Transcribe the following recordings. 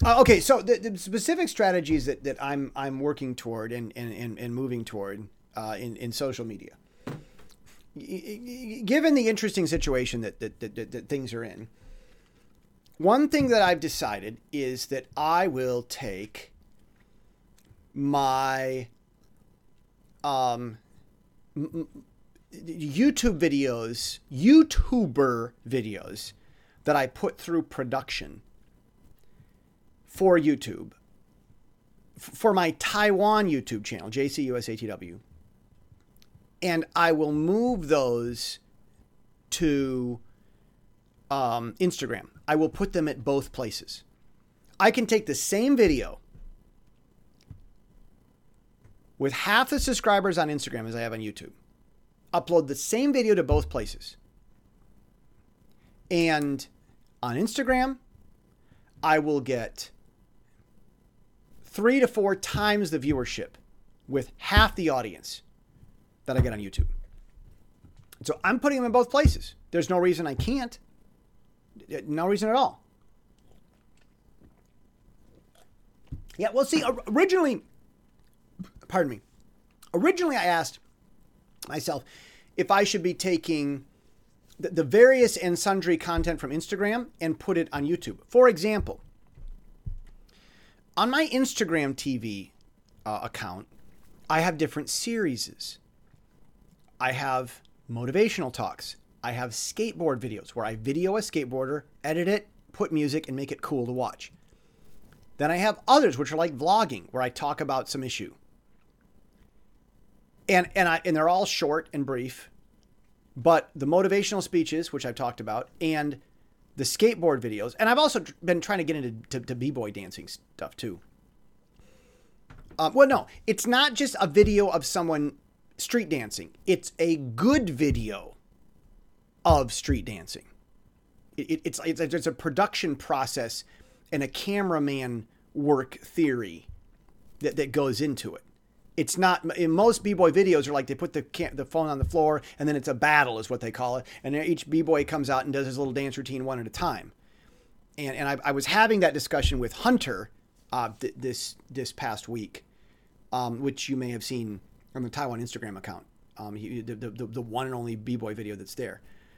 Okay, so the specific strategies that I'm working toward and moving toward in social media, given the interesting situation that things are in, one thing that I've decided is that I will take my YouTuber videos that I put through production for YouTube, for my Taiwan YouTube channel, JCUSATW, and I will move those to Instagram. I will put them at both places. I can take the same video with half the subscribers on Instagram as I have on YouTube, upload the same video to both places. And on Instagram, I will get 3 to 4 times the viewership with half the audience that I get on YouTube. So I'm putting them in both places. There's no reason I can't. No reason at all. Yeah, well, see, originally I asked myself if I should be taking the various and sundry content from Instagram and put it on YouTube. For example, on my Instagram TV account, I have different series. I have motivational talks. I have skateboard videos where I video a skateboarder, edit it, put music, and make it cool to watch. Then I have others which are like vlogging, where I talk about some issue. And they're all short and brief, but the motivational speeches, which I've talked about, and the skateboard videos, and I've also been trying to get into b-boy dancing stuff too. Well, no, it's not just a video of someone street dancing. It's a good video of street dancing. It's a production process and a cameraman work theory that goes into it. It's not, in most b-boy videos are like they put the phone on the floor and then it's a battle is what they call it. And each b-boy comes out and does his little dance routine one at a time. And I was having that discussion with Hunter this past week, which you may have seen on the Taiwan Instagram account. The one and only b-boy video that's there.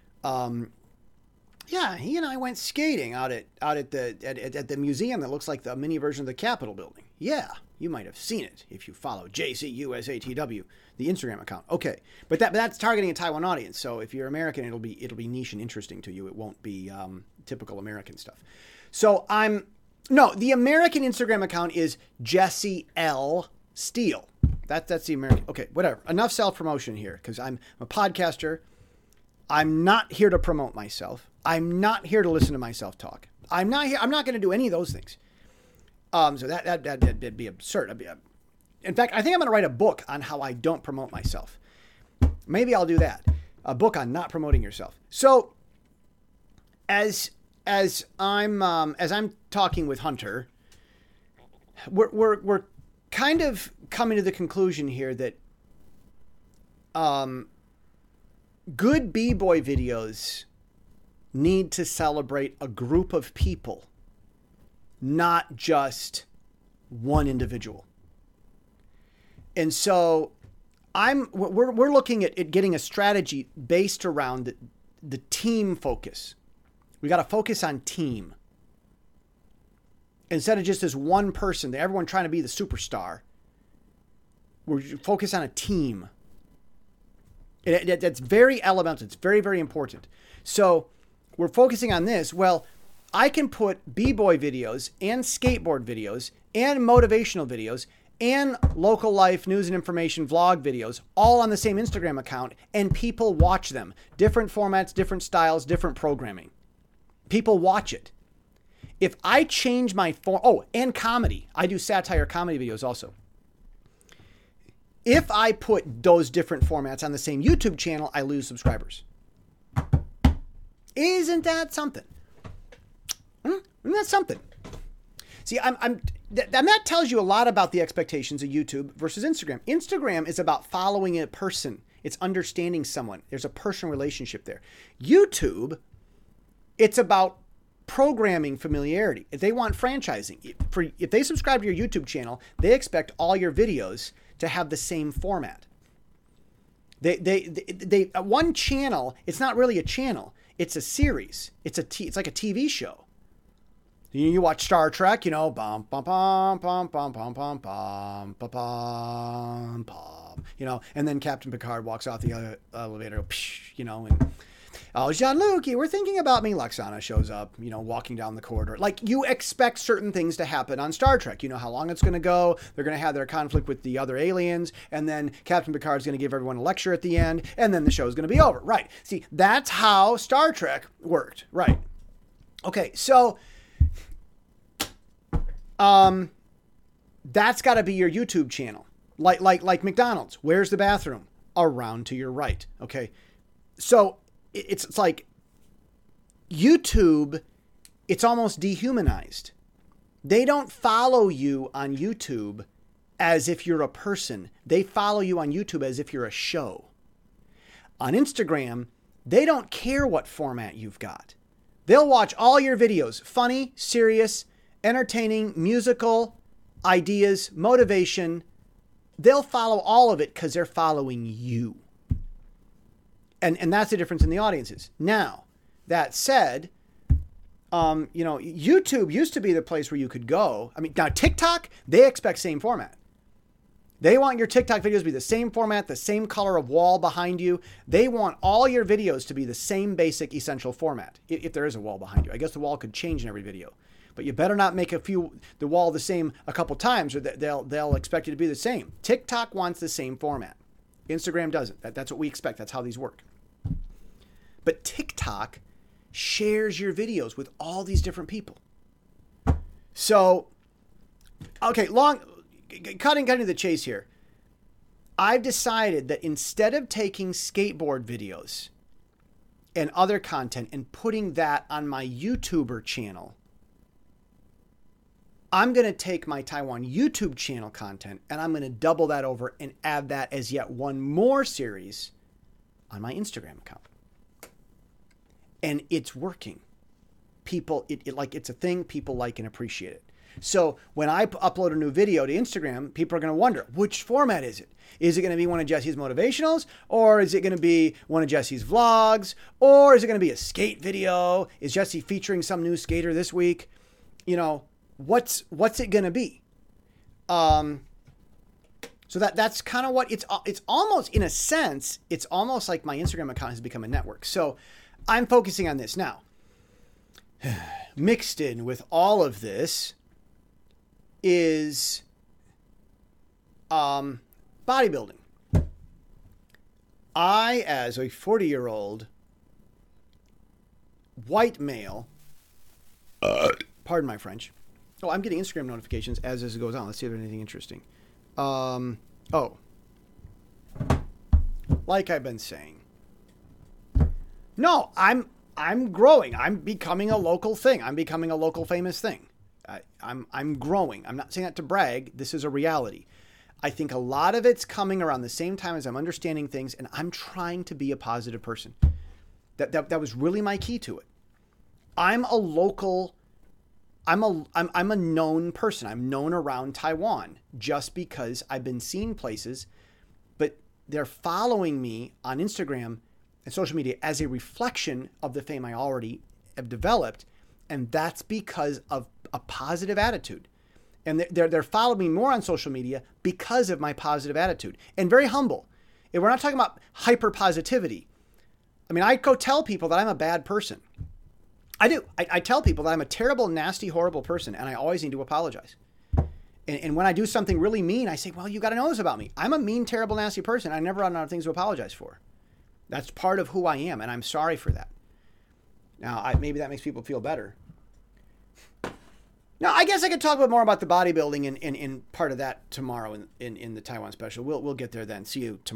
Yeah, he and I went skating out at the museum that looks like the mini version of the Capitol building. Yeah, you might have seen it if you follow JCUSATW, the Instagram account. Okay, but that's targeting a Taiwan audience. So if you're American, it'll be niche and interesting to you. It won't be typical American stuff. So the American Instagram account is Jesse L. Steele. That's the American. Okay, whatever. Enough self-promotion here because I'm a podcaster. I'm not here to promote myself. I'm not here to listen to myself talk. I'm not going to do any of those things. So that'd be absurd. In fact, I think I'm going to write a book on how I don't promote myself. Maybe I'll do that. A book on not promoting yourself. So as I'm talking with Hunter, we're kind of coming to the conclusion here that good b-boy videos need to celebrate a group of people, not just one individual. And so we're looking at getting a strategy based around the team focus. We got to focus on team. Instead of just this one person, everyone trying to be the superstar, we're focused on a team. That's very elemental. It's very, very important. So we're focusing on this. Well, I can put b-boy videos and skateboard videos and motivational videos and local life news and information vlog videos all on the same Instagram account, and people watch them. Different formats, different styles, different programming. People watch it. If I change my and comedy. I do satire comedy videos also. If I put those different formats on the same YouTube channel, I lose subscribers. Isn't that something? Isn't that something? See, that tells you a lot about the expectations of YouTube versus Instagram. Instagram is about following a person. It's understanding someone. There's a personal relationship there. YouTube, it's about programming familiarity. If they want franchising, if they subscribe to your YouTube channel, they expect all your videos to have the same format. They one channel, it's not really a channel. It's a series. It's like a TV show. You watch Star Trek, bum bum bum bum bum bum bum bum bum bum, and then Captain Picard walks off the elevator, and oh, Jean-Luc, we're thinking about me. Lwaxana shows up, walking down the corridor. Like, you expect certain things to happen on Star Trek. You know how long it's going to go. They're going to have their conflict with the other aliens. And then Captain Picard's going to give everyone a lecture at the end. And then the show's going to be over. Right. See, that's how Star Trek worked. Right. Okay. So, that's got to be your YouTube channel. Like McDonald's. Where's the bathroom? Around to your right. Okay. So, it's like YouTube, it's almost dehumanized. They don't follow you on YouTube as if you're a person. They follow you on YouTube as if you're a show. On Instagram, they don't care what format you've got. They'll watch all your videos, funny, serious, entertaining, musical, ideas, motivation. They'll follow all of it because they're following you. And that's the difference in the audiences. Now, that said, YouTube used to be the place where you could go. I mean, now TikTok, they expect same format. They want your TikTok videos to be the same format, the same color of wall behind you. They want all your videos to be the same basic essential format. If there is a wall behind you. I guess the wall could change in every video. But you better not make the wall the same a couple times or they'll expect it to be the same. TikTok wants the same format. Instagram doesn't. That's what we expect. That's how these work. But TikTok shares your videos with all these different people. So, okay, cutting to the chase here. I've decided that instead of taking skateboard videos and other content and putting that on my YouTuber channel, I'm going to take my Taiwan YouTube channel content and I'm going to double that over and add that as yet one more series on my Instagram account. And it's working. People, it's a thing people like and appreciate it. So when I upload a new video to Instagram, people are going to wonder, which format is it? Is it going to be one of Jesse's motivationals? Or is it going to be one of Jesse's vlogs? Or is it going to be a skate video? Is Jesse featuring some new skater this week? What's it going to be? So that's kind of what it's almost, in a sense, it's almost like my Instagram account has become a network. So I'm focusing on this now. Mixed in with all of this is bodybuilding. I, as a 40-year-old white male, pardon my French. Oh, I'm getting Instagram notifications as this goes on. Let's see if there's anything interesting. Like I've been saying. No, I'm growing. I'm becoming a local thing. I'm becoming a local famous thing. I'm growing. I'm not saying that to brag. This is a reality. I think a lot of it's coming around the same time as I'm understanding things, and I'm trying to be a positive person. That was really my key to it. I'm a local. I'm a known person. I'm known around Taiwan just because I've been seen places, but they're following me on Instagram and social media as a reflection of the fame I already have developed. And that's because of a positive attitude. And they're following me more on social media because of my positive attitude and very humble. And we're not talking about hyper positivity. I mean, I go tell people that I'm a bad person. I do. I tell people that I'm a terrible, nasty, horrible person, and I always need to apologize. And when I do something really mean, I say, well, you got to know this about me. I'm a mean, terrible, nasty person. I never run out of things to apologize for. That's part of who I am, and I'm sorry for that. Now, maybe that makes people feel better. Now, I guess I could talk a bit more about the bodybuilding in part of that tomorrow in the Taiwan special. We'll get there then. See you tomorrow.